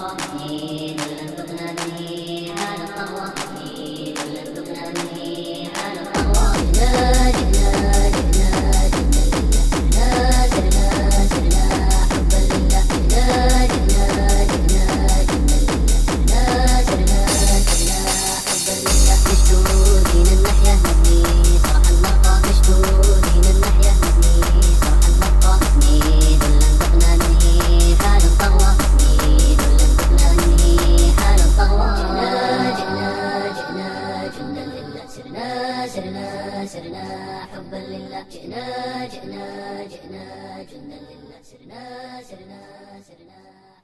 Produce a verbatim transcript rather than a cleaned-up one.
التقوى نهين لن تغنى به حال التقوى نهين لن تغنى به حال التقوى. جئنا جئنا جئنا جئنا لله سرنا سرنا سرنا حبا لله. جئنا جئنا جئنا جئنا لله سرنا سرنا سرنا حبا لله. مشدودين النحية نبني صرح المرقى مشدودين النحية نبني صرح المرقى نهين لن تغنى به حال التقوى نهين لن تغنى به حال التقوى. جئنا جئنا جئنا جندا لله سرنا سرنا سرنا حبا لله. جئنا جئنا جئنا جندا لله سرنا سرنا سرنا